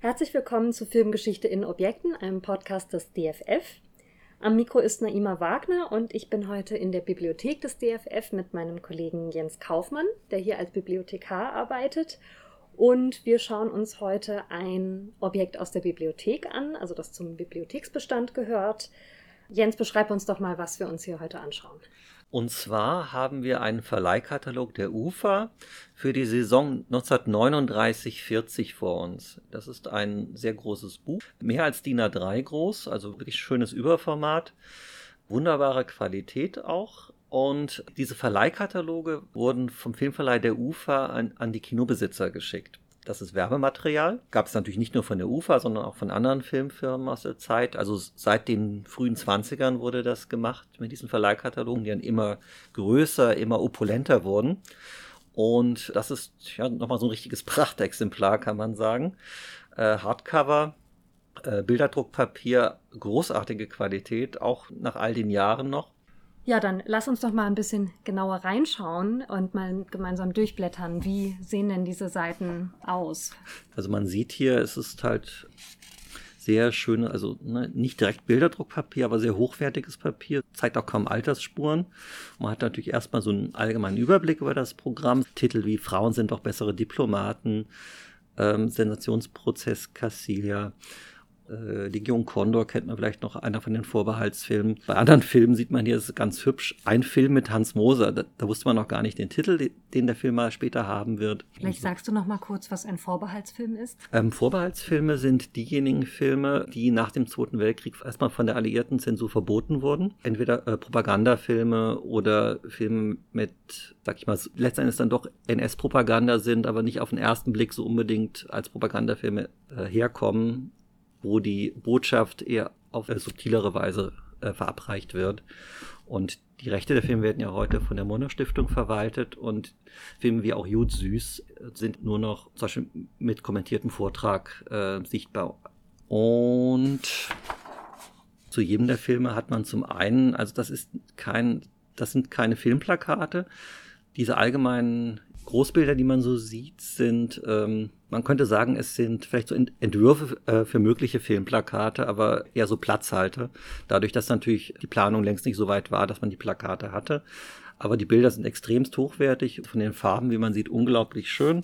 Herzlich willkommen zu Filmgeschichte in Objekten, einem Podcast des DFF. Am Mikro ist Naima Wagner und ich bin heute in der Bibliothek des DFF mit meinem Kollegen Jens Kaufmann, der hier als Bibliothekar arbeitet. Und wir schauen uns heute ein Objekt aus der Bibliothek an, also das zum Bibliotheksbestand gehört. Jens, beschreib uns doch mal, was wir uns hier heute anschauen. Und zwar haben wir einen Verleihkatalog der UFA für die Saison 1939/40 vor uns. Das ist ein sehr großes Buch, mehr als DIN A3 groß, also wirklich schönes Überformat, wunderbare Qualität auch. Und diese Verleihkataloge wurden vom Filmverleih der UFA an die Kinobesitzer geschickt. Das ist Werbematerial. Gab es natürlich nicht nur von der UFA, sondern auch von anderen Filmfirmen aus der Zeit. Also seit den frühen 20ern wurde das gemacht mit diesen Verleihkatalogen, die dann immer größer, immer opulenter wurden. Und das ist ja nochmal so ein richtiges Prachtexemplar, kann man sagen. Hardcover, Bilderdruckpapier, großartige Qualität, auch nach all den Jahren noch. Ja, dann lass uns doch mal ein bisschen genauer reinschauen und mal gemeinsam durchblättern. Wie sehen denn diese Seiten aus? Also man sieht hier, es ist halt sehr schön, also nicht direkt Bilderdruckpapier, aber sehr hochwertiges Papier, zeigt auch kaum Altersspuren. Man hat natürlich erstmal so einen allgemeinen Überblick über das Programm. Titel wie Frauen sind doch bessere Diplomaten, Sensationsprozess Cassilia, Legion Condor kennt man vielleicht noch, einer von den Vorbehaltsfilmen. Bei anderen Filmen sieht man hier, das ist ganz hübsch, ein Film mit Hans Moser. Da wusste man noch gar nicht den Titel, den der Film mal später haben wird. Vielleicht sagst du noch mal kurz, was ein Vorbehaltsfilm ist? Vorbehaltsfilme sind diejenigen Filme, die nach dem Zweiten Weltkrieg erstmal von der alliierten Zensur verboten wurden. Entweder Propagandafilme oder Filme mit, sag ich mal, letztendlich dann doch NS-Propaganda sind, aber nicht auf den ersten Blick so unbedingt als Propagandafilme herkommen, wo die Botschaft eher auf subtilere Weise verabreicht wird. Und die Rechte der Filme werden ja heute von der Monner Stiftung verwaltet und Filme wie auch Jud Süß sind nur noch zum Beispiel mit kommentiertem Vortrag sichtbar. Und zu jedem der Filme hat man zum einen, also das sind keine Filmplakate. Diese allgemeinen Großbilder, die man so sieht, sind, man könnte sagen, es sind vielleicht so Entwürfe für mögliche Filmplakate, aber eher so Platzhalter. Dadurch, dass natürlich die Planung längst nicht so weit war, dass man die Plakate hatte. Aber die Bilder sind extremst hochwertig, von den Farben, wie man sieht, unglaublich schön.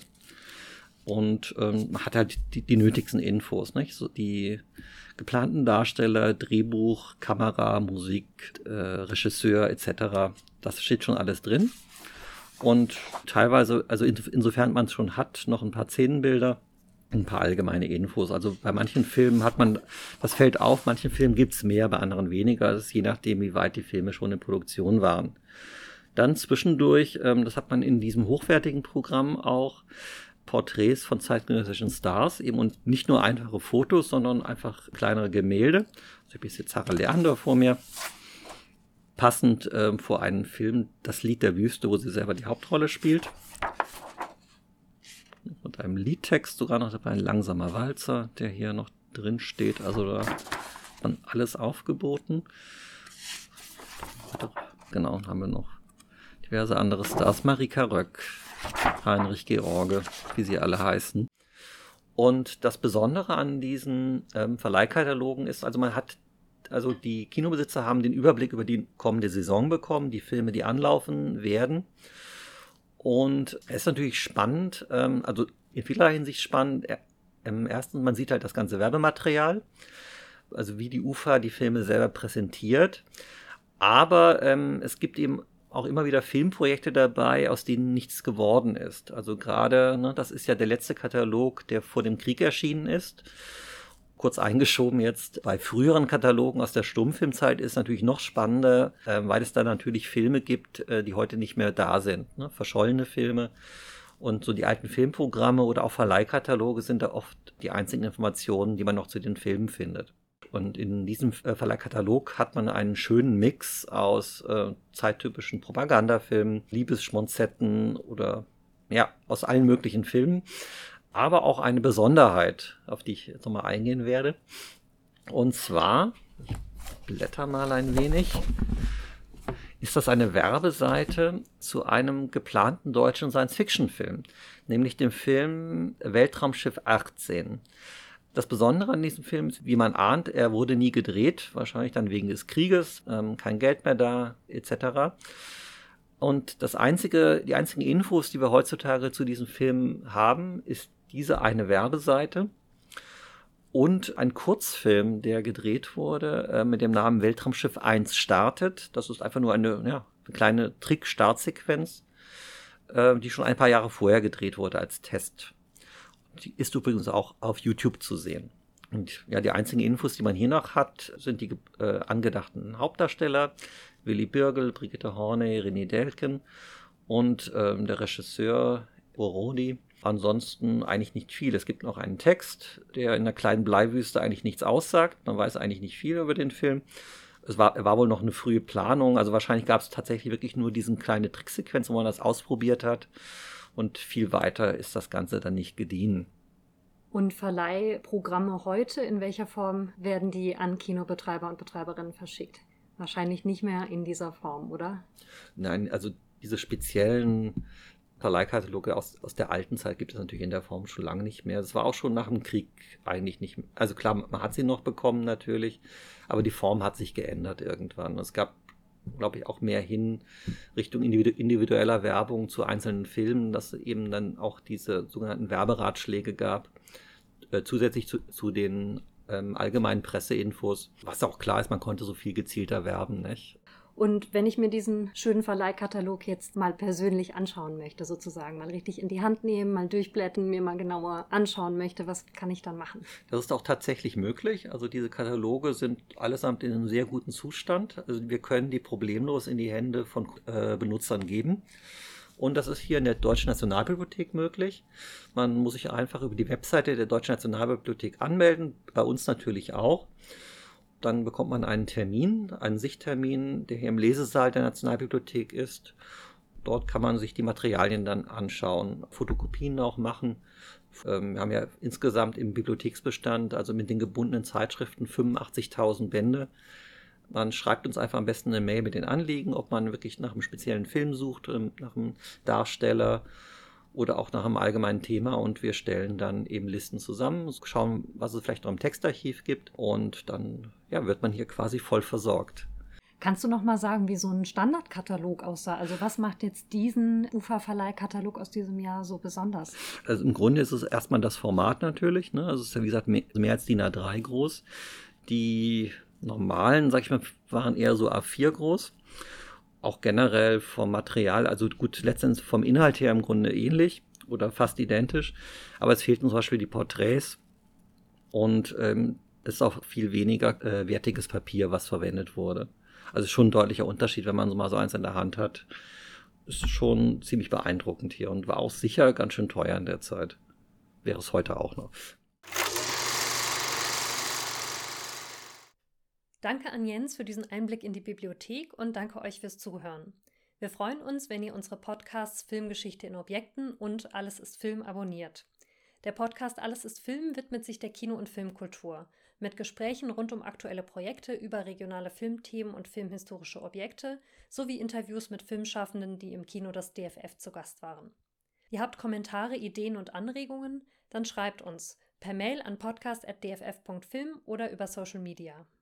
Und man hat halt die nötigsten Infos, nicht? So die geplanten Darsteller, Drehbuch, Kamera, Musik, Regisseur etc. Das steht schon alles drin. Und teilweise, also insofern man es schon hat, noch ein paar Szenenbilder, ein paar allgemeine Infos. Also bei manchen Filmen hat man, das fällt auf, manchen Filmen gibt es mehr, bei anderen weniger. Das ist je nachdem, wie weit die Filme schon in Produktion waren. Dann zwischendurch, das hat man in diesem hochwertigen Programm auch, Porträts von zeitgenössischen Stars, eben und nicht nur einfache Fotos, sondern einfach kleinere Gemälde. Also ich habe jetzt Sarah Leander vor mir. Passend vor einem Film, Das Lied der Wüste, wo sie selber die Hauptrolle spielt. Mit einem Liedtext sogar noch dabei, ein langsamer Walzer, der hier noch drin steht. Also da dann alles aufgeboten. Genau, haben wir noch diverse andere Stars. Marika Röck, Heinrich George, wie sie alle heißen. Und das Besondere an diesen Verleihkatalogen ist, also die Kinobesitzer haben den Überblick über die kommende Saison bekommen, die Filme, die anlaufen werden. Und es ist natürlich spannend, also in vielerlei Hinsicht spannend. Erstens, man sieht halt das ganze Werbematerial, also wie die UFA die Filme selber präsentiert. Aber es gibt eben auch immer wieder Filmprojekte dabei, aus denen nichts geworden ist. Also gerade, das ist ja der letzte Katalog, der vor dem Krieg erschienen ist. Kurz eingeschoben jetzt, bei früheren Katalogen aus der Stummfilmzeit ist natürlich noch spannender, weil es da natürlich Filme gibt, die heute nicht mehr da sind. Verschollene Filme und so die alten Filmprogramme oder auch Verleihkataloge sind da oft die einzigen Informationen, die man noch zu den Filmen findet. Und in diesem Verleihkatalog hat man einen schönen Mix aus zeittypischen Propagandafilmen, Liebesschmonzetten oder ja, aus allen möglichen Filmen. Aber auch eine Besonderheit, auf die ich jetzt nochmal eingehen werde. Und zwar, ich blätter mal ein wenig, ist das eine Werbeseite zu einem geplanten deutschen Science-Fiction-Film, nämlich dem Film Weltraumschiff 18. Das Besondere an diesem Film ist, wie man ahnt, er wurde nie gedreht, wahrscheinlich dann wegen des Krieges, kein Geld mehr da, etc. Und die einzigen Infos, die wir heutzutage zu diesem Film haben, ist diese eine Werbeseite und ein Kurzfilm, der gedreht wurde, mit dem Namen Weltraumschiff 1 startet. Das ist einfach nur eine kleine Trick-Startsequenz, die schon ein paar Jahre vorher gedreht wurde als Test. Die ist übrigens auch auf YouTube zu sehen. Und ja, die einzigen Infos, die man hier noch hat, sind die angedachten Hauptdarsteller. Willy Birgel, Brigitte Horney, René Delken und der Regisseur Borodi. Ansonsten eigentlich nicht viel. Es gibt noch einen Text, der in einer kleinen Bleiwüste eigentlich nichts aussagt. Man weiß eigentlich nicht viel über den Film. Er war wohl noch eine frühe Planung. Also wahrscheinlich gab es tatsächlich wirklich nur diese kleine Tricksequenz, wo man das ausprobiert hat. Und viel weiter ist das Ganze dann nicht gediehen. Und Verleihprogramme heute, in welcher Form werden die an Kinobetreiber und Betreiberinnen verschickt? Wahrscheinlich nicht mehr in dieser Form, oder? Nein, also diese speziellen Verleihkataloge aus der alten Zeit gibt es natürlich in der Form schon lange nicht mehr. Das war auch schon nach dem Krieg eigentlich nicht mehr. Also klar, man hat sie noch bekommen natürlich, aber die Form hat sich geändert irgendwann. Es gab, glaube ich, auch mehr hin Richtung individueller Werbung zu einzelnen Filmen, dass es eben dann auch diese sogenannten Werberatschläge gab, zusätzlich zu den allgemeinen Presseinfos, was auch klar ist, man konnte so viel gezielter werben, nicht? Und wenn ich mir diesen schönen Verleihkatalog jetzt mal persönlich anschauen möchte, sozusagen, mal richtig in die Hand nehmen, mal durchblättern, mir mal genauer anschauen möchte, was kann ich dann machen? Das ist auch tatsächlich möglich. Also diese Kataloge sind allesamt in einem sehr guten Zustand. Also wir können die problemlos in die Hände von Benutzern geben. Und das ist hier in der Deutschen Nationalbibliothek möglich. Man muss sich einfach über die Webseite der Deutschen Nationalbibliothek anmelden, bei uns natürlich auch. Dann bekommt man einen Sichttermin, der hier im Lesesaal der Nationalbibliothek ist. Dort kann man sich die Materialien dann anschauen, Fotokopien auch machen. Wir haben ja insgesamt im Bibliotheksbestand, also mit den gebundenen Zeitschriften, 85.000 Bände. Man schreibt uns einfach am besten eine Mail mit den Anliegen, ob man wirklich nach einem speziellen Film sucht, nach einem Darsteller oder auch nach einem allgemeinen Thema, und wir stellen dann eben Listen zusammen, schauen, was es vielleicht noch im Textarchiv gibt, und dann wird man hier quasi voll versorgt. Kannst du noch mal sagen, wie so ein Standardkatalog aussah? Also was macht jetzt diesen UFA-Verleihkatalog aus diesem Jahr so besonders? Also im Grunde ist es erstmal das Format natürlich, ne? Also es ist ja wie gesagt mehr als DIN A3 groß. Die normalen, sag ich mal, waren eher so A4 groß. Auch generell vom Material, also gut, letztendlich vom Inhalt her im Grunde ähnlich oder fast identisch, aber es fehlten zum Beispiel die Porträts und es ist auch viel weniger wertiges Papier, was verwendet wurde. Also schon ein deutlicher Unterschied, wenn man so mal so eins in der Hand hat. Ist schon ziemlich beeindruckend hier und war auch sicher ganz schön teuer in der Zeit. Wäre es heute auch noch. Danke an Jens für diesen Einblick in die Bibliothek und danke euch fürs Zuhören. Wir freuen uns, wenn ihr unsere Podcasts Filmgeschichte in Objekten und Alles ist Film abonniert. Der Podcast Alles ist Film widmet sich der Kino- und Filmkultur mit Gesprächen rund um aktuelle Projekte über regionale Filmthemen und filmhistorische Objekte sowie Interviews mit Filmschaffenden, die im Kino des DFF zu Gast waren. Ihr habt Kommentare, Ideen und Anregungen? Dann schreibt uns per Mail an podcast@dff.film oder über Social Media.